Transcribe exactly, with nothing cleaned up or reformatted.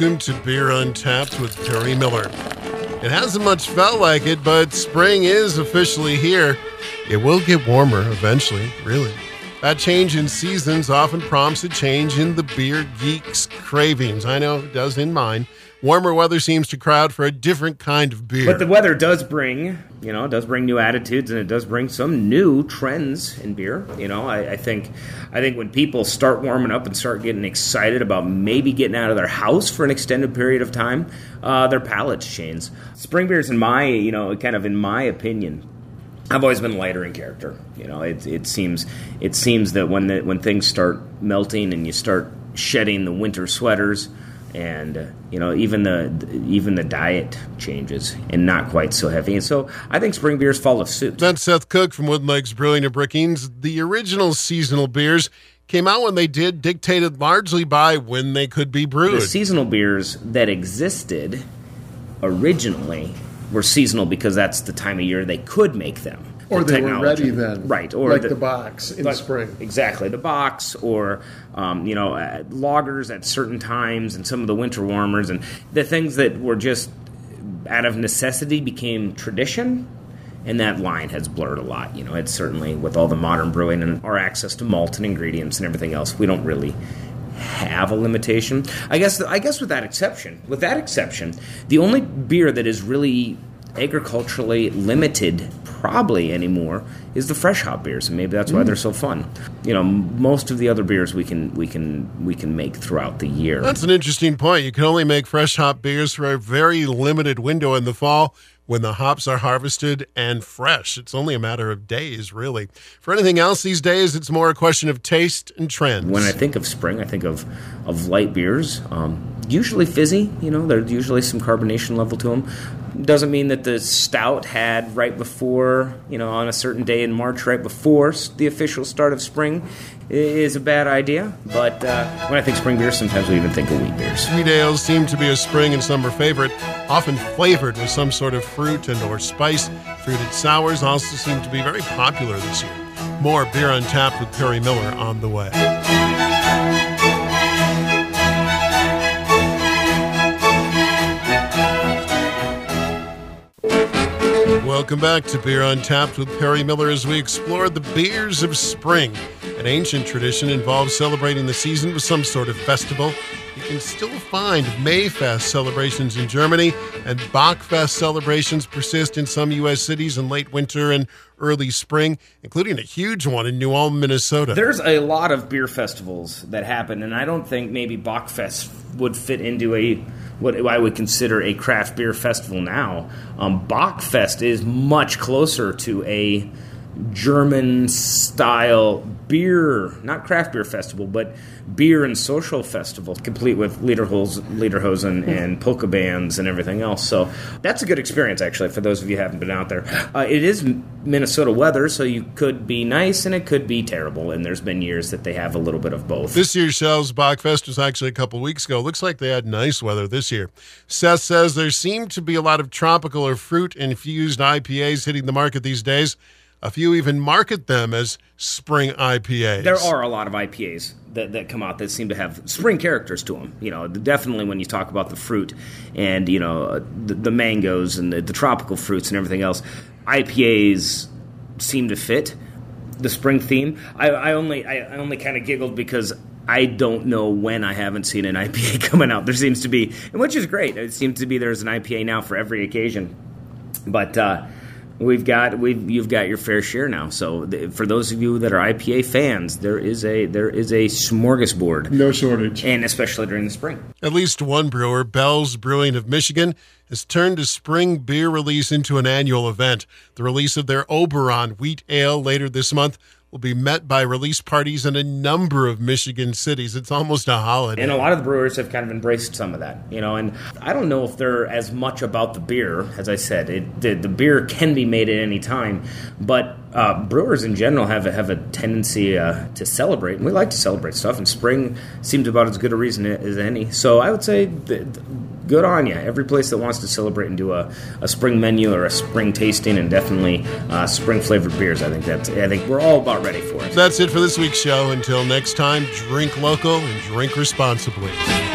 welcome to Beer Untapped with Perry Miller. It hasn't much felt like it, but spring is officially here. It will get warmer eventually, really. That change in seasons often prompts a change in the beer geek's cravings. I know it does in mine. Warmer weather seems to crowd for a different kind of beer. But the weather does bring, you know, it does bring new attitudes, and it does bring some new trends in beer. You know, I, I think, I think when people start warming up and start getting excited about maybe getting out of their house for an extended period of time, uh, their palates change. Spring beers, in my, you know, kind of in my opinion, I've always been lighter in character. You know, it it seems it seems that when the, when things start melting and you start shedding the winter sweaters. And uh, you know, even the even the diet changes and not quite so heavy. And so I think spring beers follow suit. That's Seth Cook from Wooden Legs Brewing and Brookings. The original seasonal beers came out when they did, dictated largely by when they could be brewed. The seasonal beers that existed originally were seasonal because that's the time of year they could make them. Or the they were ready then. Right. Or like the, the box in like, spring. Exactly. The box or, um, you know, uh, lagers at certain times and some of the winter warmers. And the things that were just out of necessity became tradition. And that line has blurred a lot. You know, it's certainly with all the modern brewing and our access to malt and ingredients and everything else, we don't really have a limitation. I guess, I guess with that exception, with that exception, the only beer that is really agriculturally limited probably anymore is the fresh hop beers, and maybe that's why mm. they're so fun. You know, most of the other beers we can we can we can make throughout the year. That's an interesting point. You can only make fresh hop beers for a very limited window in the fall when the hops are harvested and fresh. It's only a matter of days, really. For anything else these days, it's more a question of taste and trends. When I think of spring, I think of of light beers, um, usually fizzy. You know, there's usually some carbonation level to them. Doesn't mean that the stout had right before, you know, on a certain day in March, right before the official start of spring, is a bad idea. But uh, when I think spring beers, sometimes we even think of wheat beers. Sweet ales seem to be a spring and summer favorite, often flavored with some sort of fruit and or spice. Fruited sours also seem to be very popular this year. More Beer Untapped with Perry Miller on the way. Welcome back to Beer Untapped with Perry Miller as we explore the beers of spring. An ancient tradition involves celebrating the season with some sort of festival. You can still find Mayfest celebrations in Germany, and Bockfest celebrations persist in some U S cities in late winter and early spring, including a huge one in New Ulm, Minnesota. There's a lot of beer festivals that happen, and I don't think maybe Bockfest would fit into a what I would consider a craft beer festival now. Um, Bockfest is much closer to a German-style beer, not craft beer festival, but beer and social festival, complete with lederhosen, lederhosen and polka bands and everything else. So that's a good experience, actually, for those of you who haven't been out there. Uh, it is Minnesota weather, so you could be nice and it could be terrible, and there's been years that they have a little bit of both. This year's Shell's Bockfest was actually a couple weeks ago. Looks like they had nice weather this year. Seth says there seem to be a lot of tropical or fruit-infused I P As hitting the market these days. A few even market them as spring I P As. There are a lot of I P As that, that come out that seem to have spring characters to them. You know, definitely when you talk about the fruit and, you know, the, the mangoes and the, the tropical fruits and everything else, I P As seem to fit the spring theme. I, I only I, I only kind of giggled because I don't know when I haven't seen an I P A coming out. There seems to be, and which is great. It seems to be there's an I P A now for every occasion. But uh We've got we've you've got your fair share now. So th- for those of you that are I P A fans, there is a there is a smorgasbord, no shortage, and especially during the spring. At least one brewer, Bell's Brewing of Michigan, has turned a spring beer release into an annual event. The release of their Oberon wheat ale later this month will be met by release parties in a number of Michigan cities. It's almost a holiday. And a lot of the brewers have kind of embraced some of that, you know, and I don't know if they're as much about the beer. As I said, it, the, the beer can be made at any time, but uh, brewers in general have a, have a tendency uh, to celebrate, and we like to celebrate stuff, and spring seems about as good a reason as any. So I would say th- good on you. Every place that wants to celebrate and do a, a spring menu or a spring tasting, and definitely uh, spring-flavored beers, I think that's, I think we're all about ready for it. That's it for this week's show. Until next time, drink local and drink responsibly.